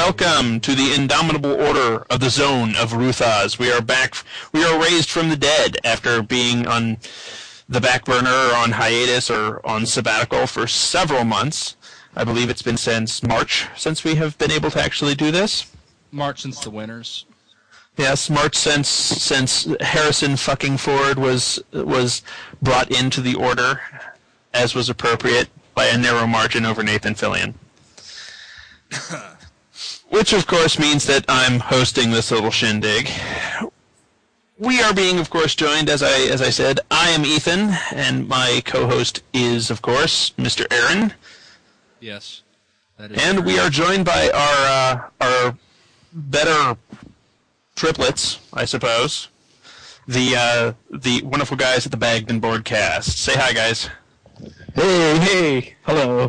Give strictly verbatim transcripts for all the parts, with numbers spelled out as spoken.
welcome to the Indomitable Order of the Zone of Ruthas. We are back. We are raised from the dead after being on the back burner or on hiatus or on sabbatical for several months. I believe it's been since March since we have been able to actually do this. March since the winters. Yes, March since since Harrison fucking Ford was was brought into the order, as was appropriate, by a narrow margin over Nathan Fillion. Which, of course, means that I'm hosting this little shindig. We are being, of course, joined, as I as I said, I am Ethan, and my co-host is, of course, Mister Aaron. Yes. That is and true. We are joined by our uh, our better triplets, I suppose. The uh, the wonderful guys at the Bagden Broadcast. Say hi, guys. Hey, hey, hello.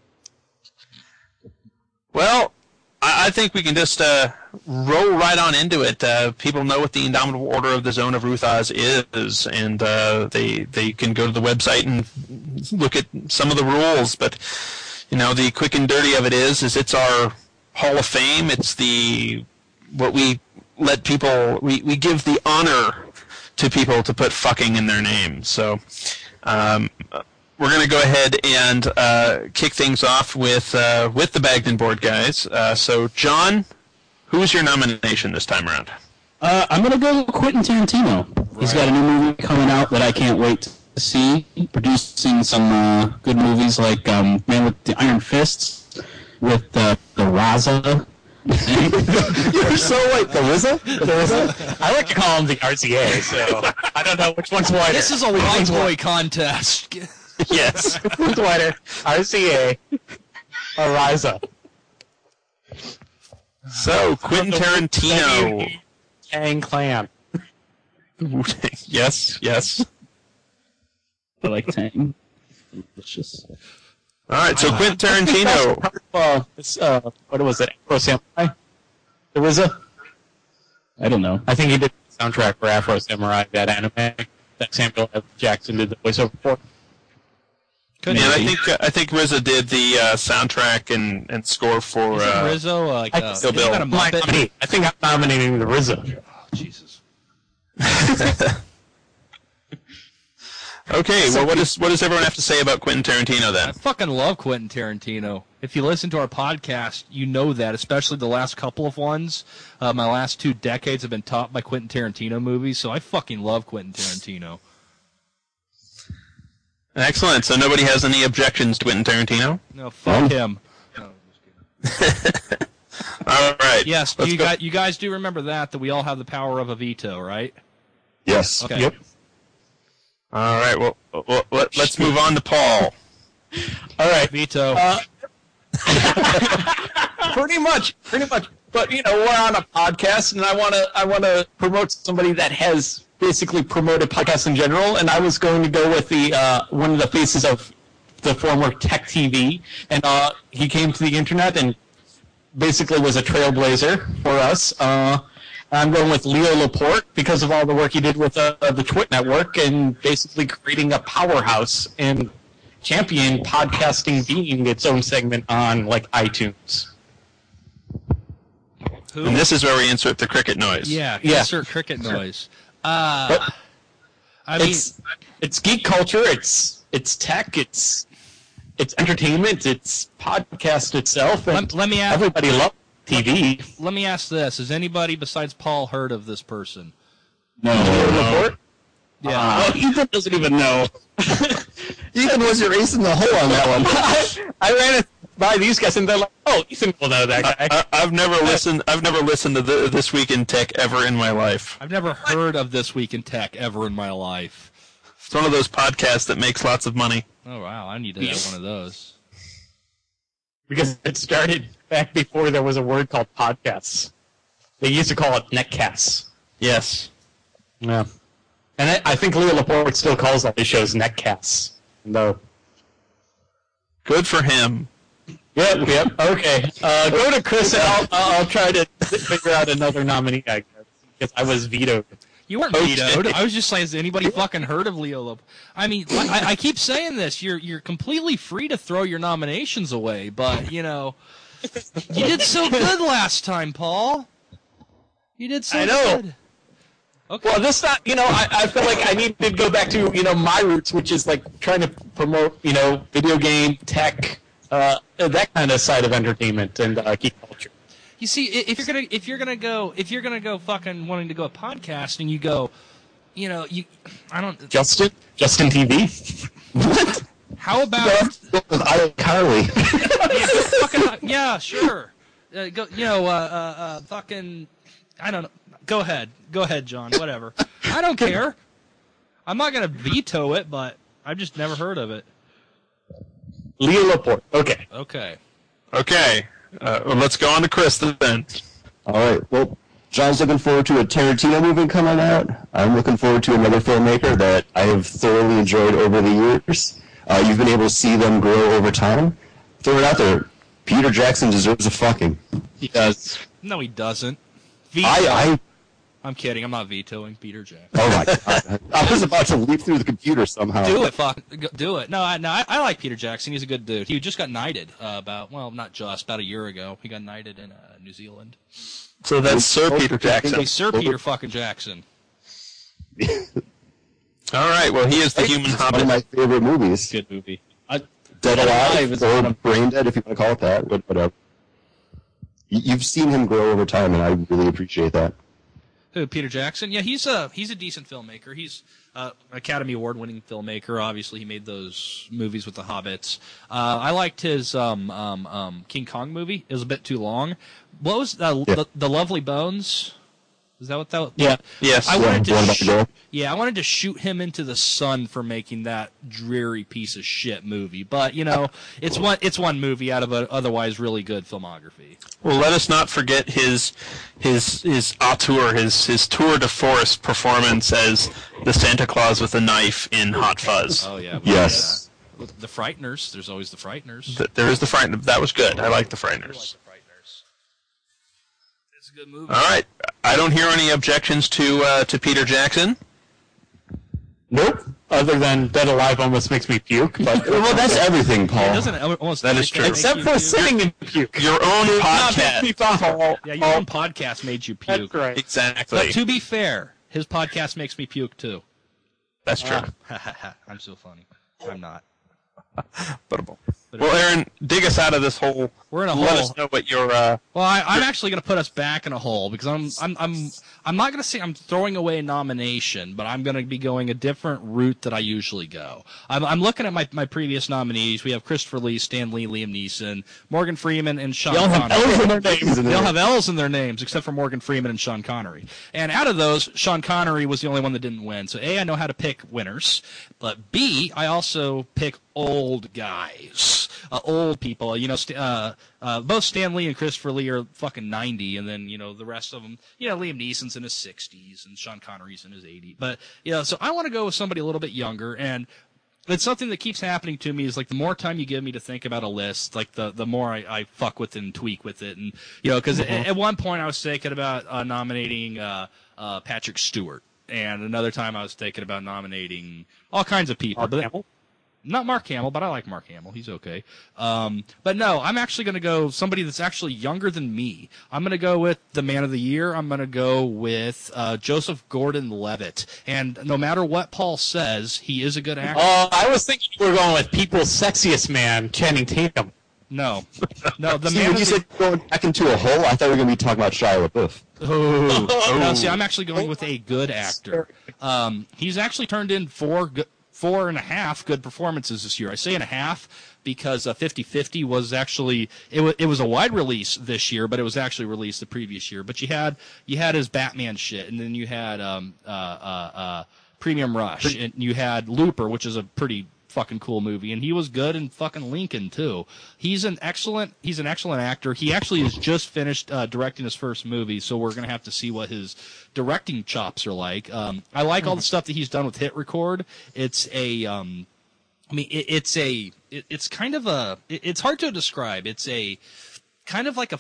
Well, I, I think we can just uh, roll right on into it. Uh, people know what the Indomitable Order of the Zone of Ruthas is, and uh, they they can go to the website and look at some of the rules. But you know, the quick and dirty of it is, is it's our Hall of Fame. It's the what we let people we, we give the honor to people to put fucking in their name. So. Um, We're going to go ahead and uh, kick things off with uh, with the Bagden Board guys. Uh, so, John, who's your nomination this time around? Uh, I'm going to go with Quentin Tarantino. Right. He's got a new movie coming out that I can't wait to see. Producing some uh, good movies like um, Man with the Iron Fists, with uh, the Raza. You're so like the R Z A? The R Z A? I like to call him the R Z A, so I don't know which one's whiter. This is a white boy contest. Yes. Who's whiter? R C A or Ryza? So, Quentin Tarantino. Tang Clan. Yes, yes. I like Tang. Delicious. Alright, so Quentin Tarantino. Uh, it's, uh, what was it? Afro Samurai? The R Z A? I don't know. I think he did the soundtrack for Afro Samurai, that anime that Samuel L. Jackson did the voiceover for. Could yeah, I think uh, I think R Z A did the uh, soundtrack and, and score for Isn't uh, Rizzo uh, like I, uh, Still Bill. A Muppet? I think I'm nominating the R Z A. Oh, Jesus. Okay, well, what does what does everyone have to say about Quentin Tarantino then? I fucking love Quentin Tarantino. If you listen to our podcast, you know that, especially the last couple of ones. Uh, my last two decades have been topped by Quentin Tarantino movies, so I fucking love Quentin Tarantino. Excellent. So nobody has any objections to Quentin Tarantino? No, fuck him. No, just kidding. All right. Yes, you guys, you guys do remember that, that we all have the power of a veto, right? Yes. Okay. Yep. All right. Well, well let, let's move on to Paul. All right. Veto. Uh, pretty much. Pretty much. But you know, we're on a podcast, and I want to I want to promote somebody that has basically promoted podcasts in general, and I was going to go with the uh, one of the faces of the former Tech T V, and uh, he came to the internet and basically was a trailblazer for us. Uh, I'm going with Leo Laporte because of all the work he did with uh, the Twit Network and basically creating a powerhouse and champion podcasting being its own segment on like iTunes. Who? And this is where we insert the cricket noise. Yeah, Yeah. insert cricket noise. Uh, But I mean, it's it's geek culture. It's it's tech. It's it's entertainment. It's podcast itself. And let, let me ask. everybody loves T V. Let me ask this: has anybody besides Paul heard of this person? No. Report? Yeah. Uh, oh, Ethan doesn't even know. Ethan was your ace in the hole on that one. I, I ran it by these guys, and they're like, "Oh, Ethan will know that guy." I, I've never listened. I've never listened to the, This Week in Tech ever in my life. I've never heard of This Week in Tech ever in my life. It's one of those podcasts that makes lots of money. Oh wow, I need to have one of those. Because it started back before there was a word called podcasts. They used to call it netcasts. Yes. Yeah. And I, I think Leo Laporte still calls all these shows netcasts. No. Good for him. Yep, yep. Okay. Uh, go to Chris, and I'll, I'll try to figure out another nominee, I guess. Because I was vetoed. You weren't Okay. vetoed. I was just saying, has anybody fucking heard of Leo Lop? I mean, I, I keep saying this. You're you're completely free to throw your nominations away, but you know, You did so good last time, Paul. You did so I know. good. Okay. Well, this not, you know, I, I feel like I need to go back to, you know, my roots, which is like trying to promote, you know, video game, tech, uh, that kind of side of entertainment and uh, geek culture. You see, if you're gonna if you're gonna go if you're gonna go fucking wanting to go podcasting, you go, you know, you I don't. Justin, Justin T V. What? How about iCarly? yeah, fucking, yeah, sure. Uh, go, you know, uh, uh, uh, fucking. I don't know. Go ahead, go ahead, John. Whatever. I don't care. I'm not gonna veto it, but I've just never heard of it. Leo Laporte. Okay. Okay. Okay, uh, well, let's go on to Chris then. All right. Well, John's looking forward to a Tarantino movie coming out. I'm looking forward to another filmmaker that I have thoroughly enjoyed over the years. Uh, you've been able to see them grow over time. Throw it out there. Peter Jackson deserves a fucking. He does. No, he doesn't. Veto. I, I, I'm kidding. I'm not vetoing Peter Jackson. oh my god. I was about to leap through the computer somehow. Do it, fuck, go- do it. No, I, no, I, I like Peter Jackson. He's a good dude. He just got knighted uh, about, well, not just, about a year ago. He got knighted in uh, New Zealand. So that's Sir Peter Jackson. Hey, Sir Peter fucking Jackson. All right, well, he is the human It's one of hobbit. my favorite movies. Good movie. Uh, Dead Alive, is or one of- Brain Dead, if you want to call it that. but- Whatever. You- You've seen him grow over time, and I really appreciate that. Who, Peter Jackson? Yeah, he's a he's a decent filmmaker. He's uh, an Academy Award winning filmmaker. Obviously, he made those movies with the Hobbits. Uh, I liked his um, um, um, King Kong movie. It was a bit too long. What was uh, Yeah. the, the Lovely Bones? Is that what that? Yeah. Yes. I Yeah, wanted the one to about sh- the girl. yeah, I wanted to shoot him into the sun for making that dreary piece of shit movie. But you know, it's one it's one movie out of an otherwise really good filmography. Well, let us not forget his his his auteur, his his tour de force performance as the Santa Claus with a knife in Hot Fuzz. Oh yeah. Yes. Yeah. The Frighteners. There's always the Frighteners. Th- There is the Frighten. That was good. I like the I like Frighteners. the Frighteners. It's a good movie. All right. I don't hear any objections to uh, to Peter Jackson. Nope. Other than Dead Alive almost makes me puke. But Well, that's everything, Paul. Yeah, doesn't it almost That is everything true. make except you for puke? sitting in puke. Your own Not podcast. make me fall. Yeah, your own podcast made you puke. That's right. Exactly. But to be fair, his podcast makes me puke too. That's true. I'm so funny. I'm not. But, well, Aaron, dig us out of this hole. We're in a Let hole. us know what your. Uh, Well, I, I'm actually going to put us back in a hole because I'm I'm I'm I'm not going to say I'm throwing away a nomination, but I'm going to be going a different route that I usually go. I'm I'm looking at my, my previous nominees. We have Christopher Lee, Stan Lee, Liam Neeson, Morgan Freeman, and Sean They all have Connery. L's in their names. They all have L's in their names, except for Morgan Freeman and Sean Connery. And out of those, Sean Connery was the only one that didn't win. So A, I know how to pick winners, but B, I also pick old guys, uh, old people. You know, st- uh, uh, both Stan Lee and Christopher Lee are fucking ninety, and then you know the rest of them. You know, Liam Neeson's in his sixties, and Sean Connery's in his eighties. But you know, so I want to go with somebody a little bit younger, and it's something that keeps happening to me is like the more time you give me to think about a list, like the the more I, I fuck with it and tweak with it. And, you know, because Mm-hmm. at, at one point I was thinking about uh, nominating uh, uh, Patrick Stewart. And another time I was thinking about nominating all kinds of people. Mark but Hamill? Not Mark Hamill, but I like Mark Hamill. He's okay. Um, but no, I'm actually going to go somebody that's actually younger than me. I'm going to go with the Man of the Year. I'm going to go with uh, Joseph Gordon-Levitt. And no matter what Paul says, he is a good actor. Uh, I was thinking you were going with people's sexiest man, Channing Tatum. No, no, the See, man. when of you the- said going back into a hole, I thought we were going to be talking about Shia LaBeouf. Oh. No, see, I'm actually going with a good actor. Um, he's actually turned in four, go- four and a half good performances this year. I say and a half because uh, fifty fifty was actually it, w- it was a wide release this year, but it was actually released the previous year. But you had you had his Batman shit, and then you had um, uh, uh, uh, Premium Rush, and you had Looper, which is a pretty fucking cool movie, and he was good in fucking Lincoln too. He's an excellent he's an excellent actor. He actually has just finished uh, directing his first movie, so we're gonna have to see what his directing chops are like. Um, I like all the stuff that he's done with Hit Record. It's a um, I mean, it, it's a it, it's kind of a it, it's hard to describe. It's a kind of like a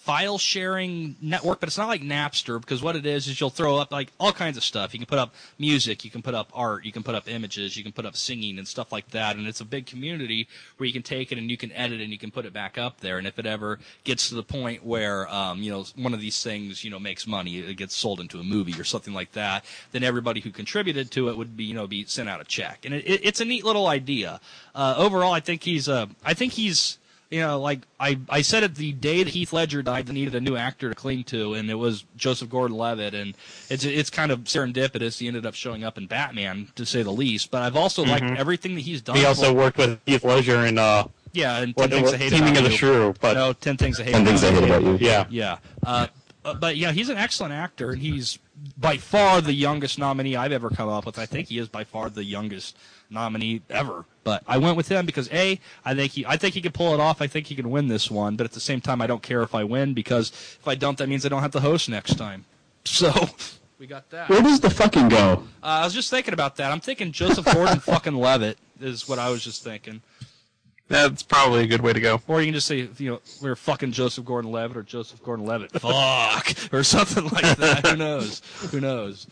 file sharing network, but it's not like Napster, because what it is is you'll throw up like all kinds of stuff. You can put up music, you can put up art, you can put up images, you can put up singing and stuff like that, and it's a big community where you can take it and you can edit and you can put it back up there. And if it ever gets to the point where um, you know, one of these things, you know, makes money, it gets sold into a movie or something like that, then everybody who contributed to it would be, you know, be sent out a check. And it, it, it's a neat little idea. Uh, overall, I think he's uh, I think he's You know, like I, I said it the day that Heath Ledger died, they needed a new actor to cling to, and it was Joseph Gordon-Levitt, and it's it's kind of serendipitous. He ended up showing up in Batman, to say the least. But I've also mm-hmm. liked everything that he's done. He also worked with Heath Ledger in uh, yeah, and what, Ten Things what, I Hate Taming About of the You. Shrew, but no, Ten Things I Hate Ten About Things I Hate About You. Yeah, yeah. Uh, uh, but yeah, he's an excellent actor, and he's by far the youngest nominee I've ever come up with. I think he is by far the youngest nominee ever. But I went with him because A, I think he I think he can pull it off. I think he can win this one, but at the same time I don't care if I win, because if I don't, that means I don't have to host next time. So we got that. Where does the fucking go? Uh, I was just thinking about that. I'm thinking Joseph Gordon fucking Levitt is what I was just thinking. That's probably a good way to go. Or you can just say, you know, we're fucking Joseph Gordon-Levitt or Joseph Gordon-Levitt. Fuck! Or something like that. Who knows? Who knows?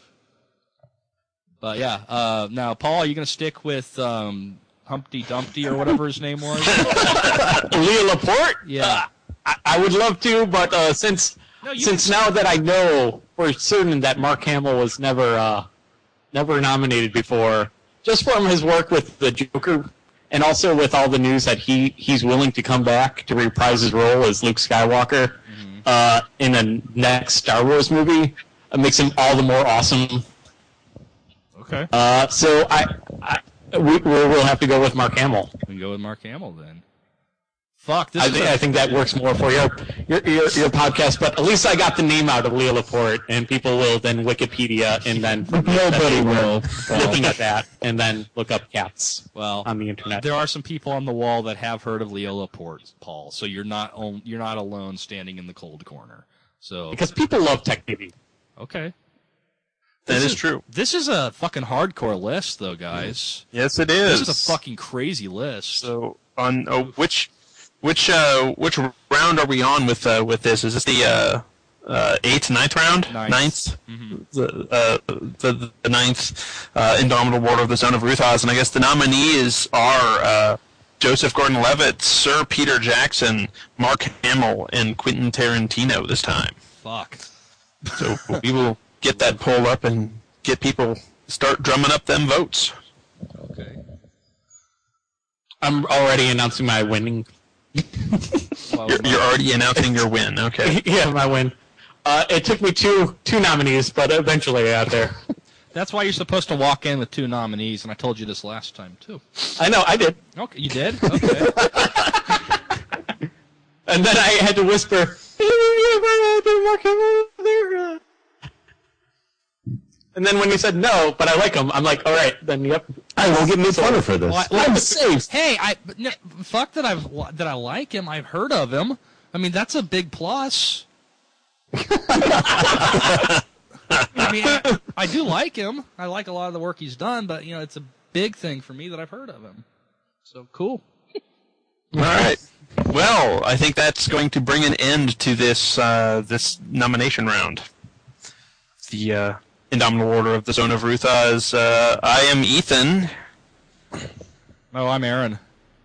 But yeah, uh, now, Paul, are you going to stick with um, Humpty Dumpty or whatever his name was? Leo Laporte. Yeah, uh, I, I would love to, but uh, since no, since can... now that I know for certain that Mark Hamill was never uh, never nominated before, just from his work with the Joker, and also with all the news that he he's willing to come back to reprise his role as Luke Skywalker mm-hmm. uh, in the next Star Wars movie, it makes him all the more awesome. Okay. Uh, so I, I we we'll have to go with Mark Hamill. We can go with Mark Hamill then. Fuck. This I is think a... I think that works more for your, your your your podcast. But at least I got the name out of Leo Laporte, and people will then Wikipedia and then Nobody will. looking at that and then look up cats. Well, on the internet. There are some people on the wall that have heard of Leo Laporte, Paul. So you're not on, you're not alone standing in the cold corner. So because people love Tech T V. Okay. That this is, is true. This is a fucking hardcore list, though, guys. Yes, it is. This is a fucking crazy list. So, on oh, which which uh, which round are we on with uh, with this? Is this the uh, uh, eighth, ninth round? Ninth. Ninth. Mm-hmm. The, uh, the the ninth uh, Indomitable Warlord of the Zone of Ruthos, and I guess the nominees are uh, Joseph Gordon-Levitt, Sir Peter Jackson, Mark Hamill, and Quentin Tarantino this time. Fuck. So we will get that poll up and get people start drumming up them votes. Okay. I'm already announcing my winning. Well, You're, you're already announcing your win. Okay. Yeah, my win. Uh, it took me two two nominees, but eventually I got there. That's why you're supposed to walk in with two nominees, and I told you this last time too. I know, I did. Okay, you did? Okay. And then I had to whisper, and then when you said no, but I like him, I'm like, all right, then yep. I won't get made fun of for this. Well, I- I'm safe. Hey, I no, fuck that I've that I like him. I've heard of him. I mean, that's a big plus. I mean, I, I do like him. I like a lot of the work he's done, but you know, it's a big thing for me that I've heard of him. So cool. All right. Well, I think that's going to bring an end to this uh, this nomination round. The uh, Indomitable Order of the Zone of Ruthos. Uh, I am Ethan. Oh, I'm Aaron.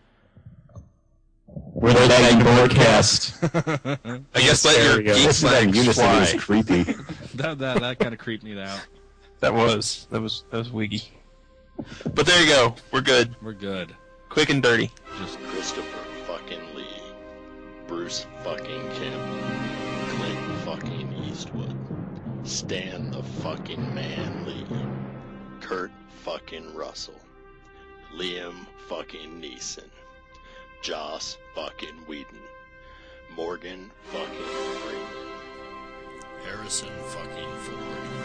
We're the Lagging Broadcast. I guess let your geek This is that legs unison fly. is creepy. That that that kind of creeped me out. That was that was that was wiggy. But there you go. We're good. We're good. Quick and dirty. Just Christopher fucking Lee, Bruce fucking Campbell, Clint fucking Eastwood, Stan the fucking Man Lee, Kurt fucking Russell, Liam fucking Neeson, Joss fucking Whedon, Morgan fucking Freeman, Harrison fucking Ford,